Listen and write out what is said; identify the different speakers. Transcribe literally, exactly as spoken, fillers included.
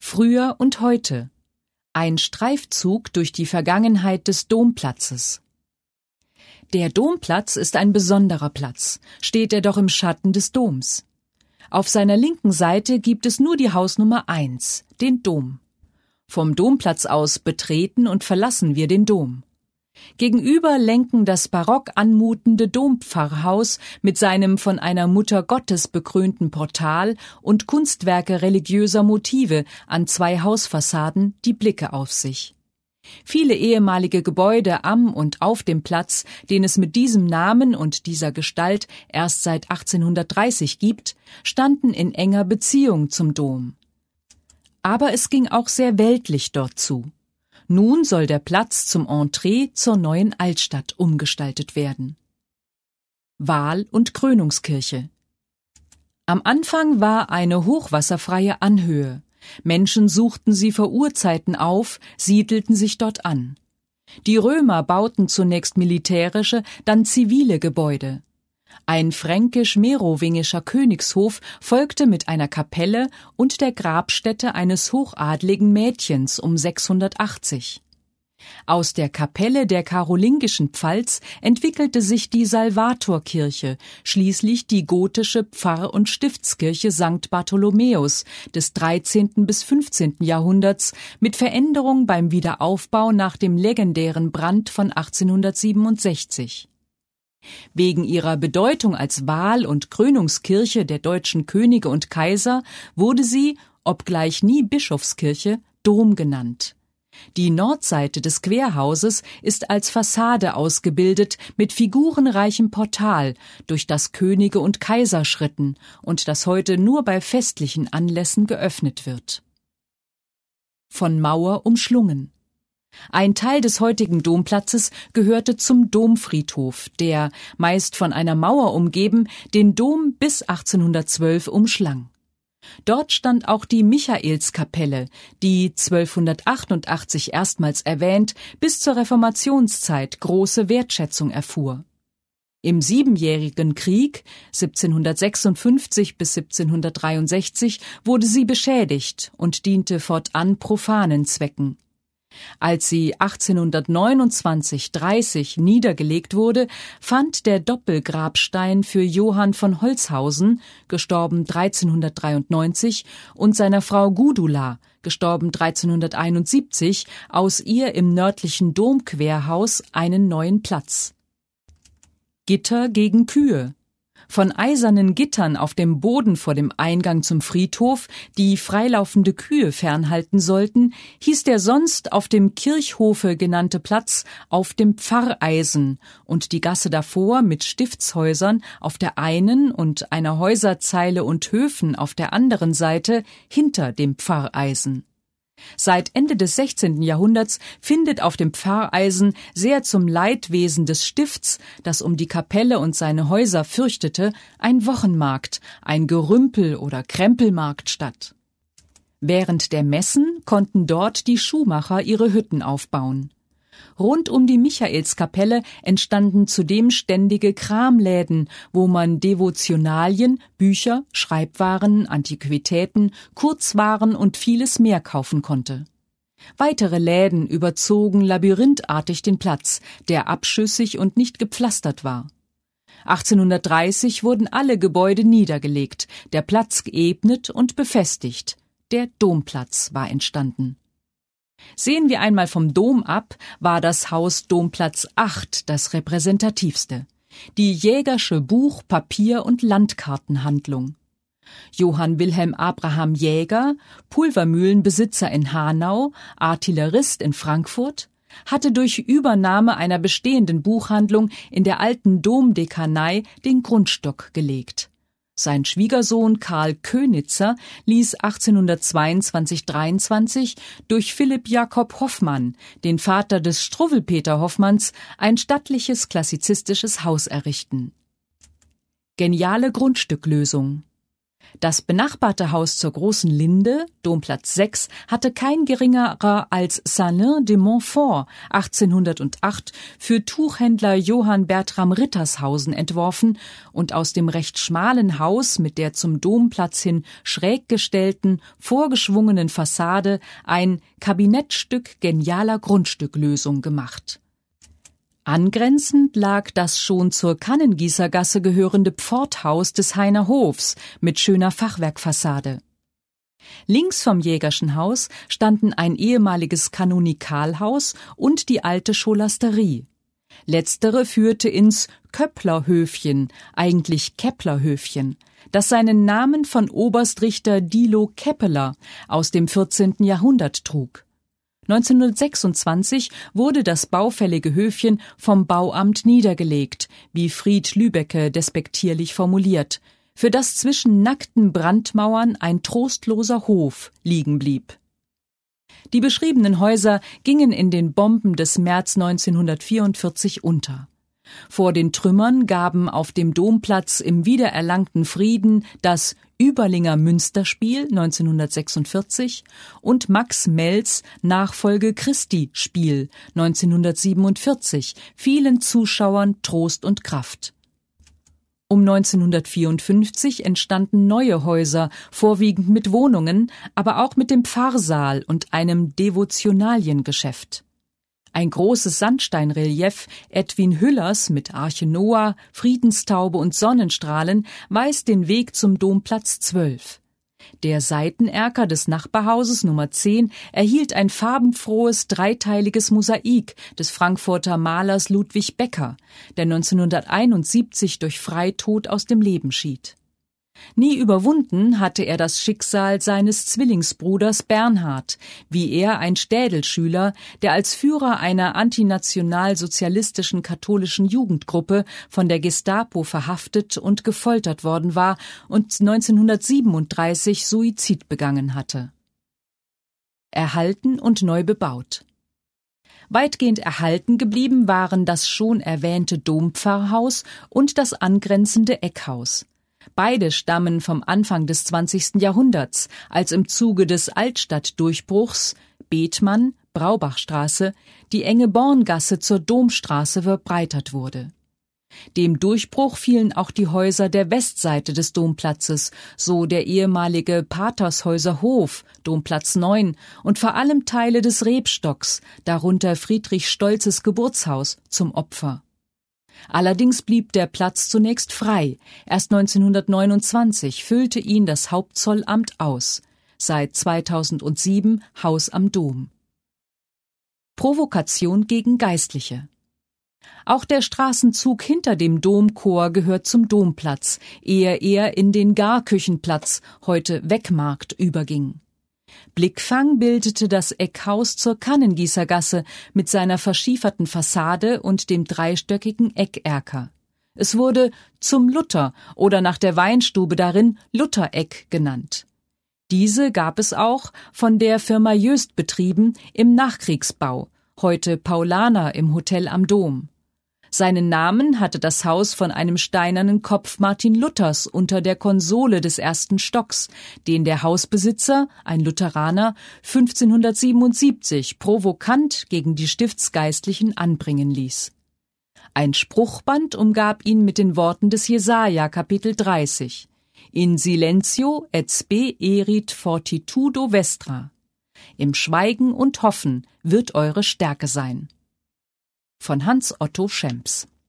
Speaker 1: Früher und heute. Ein Streifzug durch die Vergangenheit des Domplatzes. Der Domplatz ist ein besonderer Platz, steht er doch im Schatten des Doms. Auf seiner linken Seite gibt es nur die Hausnummer eins, den Dom. Vom Domplatz aus betreten und verlassen wir den Dom. Gegenüber lenken das barock anmutende Dompfarrhaus mit seinem von einer Mutter Gottes bekrönten Portal und Kunstwerke religiöser Motive an zwei Hausfassaden die Blicke auf sich. Viele ehemalige Gebäude am und auf dem Platz, den es mit diesem Namen und dieser Gestalt erst seit achtzehnhundertdreißig gibt, standen in enger Beziehung zum Dom. Aber es ging auch sehr weltlich dort zu. Nun soll der Platz zum Entree zur neuen Altstadt umgestaltet werden. Wahl- und Krönungskirche. Am Anfang war eine hochwasserfreie Anhöhe. Menschen suchten sie vor Urzeiten auf, siedelten sich dort an. Die Römer bauten zunächst militärische, dann zivile Gebäude. Ein fränkisch-merowingischer Königshof folgte mit einer Kapelle und der Grabstätte eines hochadligen Mädchens um sechshundertachtzig. Aus der Kapelle der karolingischen Pfalz entwickelte sich die Salvatorkirche, schließlich die gotische Pfarr- und Stiftskirche Sankt Bartholomäus des dreizehnten bis fünfzehnten Jahrhunderts mit Veränderung beim Wiederaufbau nach dem legendären Brand von achtzehnhundertsiebenundsechzig. Wegen ihrer Bedeutung als Wahl- und Krönungskirche der deutschen Könige und Kaiser wurde sie, obgleich nie Bischofskirche, Dom genannt. Die Nordseite des Querhauses ist als Fassade ausgebildet mit figurenreichem Portal, durch das Könige und Kaiser schritten und das heute nur bei festlichen Anlässen geöffnet wird. Von Mauer umschlungen. Ein Teil des heutigen Domplatzes gehörte zum Domfriedhof, der, meist von einer Mauer umgeben, den Dom bis achtzehnhundertzwölf umschlang. Dort stand auch die Michaelskapelle, die zwölfhundertachtundachtzig erstmals erwähnt, bis zur Reformationszeit große Wertschätzung erfuhr. Im Siebenjährigen Krieg siebzehnhundertsechsundfünfzig bis siebzehnhundertdreiundsechzig wurde sie beschädigt und diente fortan profanen Zwecken. Als sie achtzehnhundertneunundzwanzig dreißig niedergelegt wurde, fand der Doppelgrabstein für Johann von Holzhausen, gestorben dreizehnhundertdreiundneunzig, und seiner Frau Gudula, gestorben dreizehnhunderteinundsiebzig, aus ihr im nördlichen Domquerhaus einen neuen Platz. Gitter gegen Kühe. Von eisernen Gittern auf dem Boden vor dem Eingang zum Friedhof, die freilaufende Kühe fernhalten sollten, hieß der sonst auf dem Kirchhofe genannte Platz auf dem Pfarreisen und die Gasse davor mit Stiftshäusern auf der einen und einer Häuserzeile und Höfen auf der anderen Seite hinter dem Pfarreisen. Seit Ende des sechzehnten Jahrhunderts findet auf dem Pfarreisen, sehr zum Leidwesen des Stifts, das um die Kapelle und seine Häuser fürchtete, ein Wochenmarkt, ein Gerümpel- oder Krempelmarkt statt. Während der Messen konnten dort die Schuhmacher ihre Hütten aufbauen. Rund um die Michaelskapelle entstanden zudem ständige Kramläden, wo man Devotionalien, Bücher, Schreibwaren, Antiquitäten, Kurzwaren und vieles mehr kaufen konnte. Weitere Läden überzogen labyrinthartig den Platz, der abschüssig und nicht gepflastert war. achtzehnhundertdreißig wurden alle Gebäude niedergelegt, der Platz geebnet und befestigt. Der Domplatz war entstanden. Sehen wir einmal vom Dom ab, war das Haus Domplatz acht das repräsentativste. Die Jägersche Buch-, Papier- und Landkartenhandlung. Johann Wilhelm Abraham Jäger, Pulvermühlenbesitzer in Hanau, Artillerist in Frankfurt, hatte durch Übernahme einer bestehenden Buchhandlung in der alten Domdekanei den Grundstock gelegt. Sein Schwiegersohn Karl Könitzer ließ achtzehnhundertzweiundzwanzig dreiundzwanzig durch Philipp Jakob Hoffmann, den Vater des Struwwelpeter Hoffmanns, ein stattliches klassizistisches Haus errichten. Geniale Grundstücklösung. Das benachbarte Haus zur Großen Linde, Domplatz sechs, hatte kein geringerer als Salin de Montfort achtzehnhundertacht für Tuchhändler Johann Bertram Rittershausen entworfen und aus dem recht schmalen Haus mit der zum Domplatz hin schräg gestellten, vorgeschwungenen Fassade ein Kabinettstück genialer Grundstücklösung gemacht. Angrenzend lag das schon zur Kannengießergasse gehörende Pforthaus des Hainer Hofs mit schöner Fachwerkfassade. Links vom Jägerschen Haus standen ein ehemaliges Kanonikalhaus und die alte Scholasterie. Letztere führte ins Köpplerhöfchen, eigentlich Keplerhöfchen, das seinen Namen von Oberstrichter Dilo Keppeler aus dem vierzehnten Jahrhundert trug. neunzehnhundertsechsundzwanzig wurde das baufällige Höfchen vom Bauamt niedergelegt, wie Fried Lübecke despektierlich formuliert, für das zwischen nackten Brandmauern ein trostloser Hof liegen blieb. Die beschriebenen Häuser gingen in den Bomben des März neunzehnhundertvierundvierzig unter. Vor den Trümmern gaben auf dem Domplatz im wiedererlangten Frieden das Überlinger Münsterspiel neunzehnhundertsechsundvierzig und Max Mells Nachfolge Christi Spiel neunzehnhundertsiebenundvierzig vielen Zuschauern Trost und Kraft. Um neunzehnhundertvierundfünfzig entstanden neue Häuser, vorwiegend mit Wohnungen, aber auch mit dem Pfarrsaal und einem Devotionaliengeschäft. Ein großes Sandsteinrelief Edwin Hüllers mit Arche Noah, Friedenstaube und Sonnenstrahlen weist den Weg zum Domplatz zwölf. Der Seitenerker des Nachbarhauses Nummer zehn erhielt ein farbenfrohes, dreiteiliges Mosaik des Frankfurter Malers Ludwig Becker, der neunzehnhunderteinundsiebzig durch Freitod aus dem Leben schied. Nie überwunden hatte er das Schicksal seines Zwillingsbruders Bernhard, wie er ein Städelschüler, der als Führer einer antinationalsozialistischen katholischen Jugendgruppe von der Gestapo verhaftet und gefoltert worden war und neunzehnhundertsiebenunddreißig Suizid begangen hatte. Erhalten und neu bebaut. Weitgehend erhalten geblieben waren das schon erwähnte Dompfarrhaus und das angrenzende Eckhaus. Beide stammen vom Anfang des zwanzigsten Jahrhunderts, als im Zuge des Altstadtdurchbruchs Bethmann, Braubachstraße, die enge Borngasse zur Domstraße verbreitert wurde. Dem Durchbruch fielen auch die Häuser der Westseite des Domplatzes, so der ehemalige Patershäuser Hof, Domplatz neun, und vor allem Teile des Rebstocks, darunter Friedrich Stolzes Geburtshaus, zum Opfer. Allerdings blieb der Platz zunächst frei. Erst neunzehnhundertneunundzwanzig füllte ihn das Hauptzollamt aus. Seit zweitausendsieben Haus am Dom. Provokation gegen Geistliche. Auch der Straßenzug hinter dem Domchor gehört zum Domplatz, ehe er in den Garküchenplatz, heute Wegmarkt, überging. Blickfang bildete das Eckhaus zur Kannengießergasse mit seiner verschieferten Fassade und dem dreistöckigen Eckerker. Es wurde zum Luther oder nach der Weinstube darin Luthereck genannt. Diese gab es auch, von der Firma Jöst betrieben, im Nachkriegsbau, heute Paulaner im Hotel am Dom. Seinen Namen hatte das Haus von einem steinernen Kopf Martin Luthers unter der Konsole des ersten Stocks, den der Hausbesitzer, ein Lutheraner, fünfzehnhundertsiebenundsiebzig provokant gegen die Stiftsgeistlichen anbringen ließ. Ein Spruchband umgab ihn mit den Worten des Jesaja, Kapitel dreißig. In silentio et spe erit fortitudo vestra. Im Schweigen und Hoffen wird eure Stärke sein. Von Hans Otto Schems.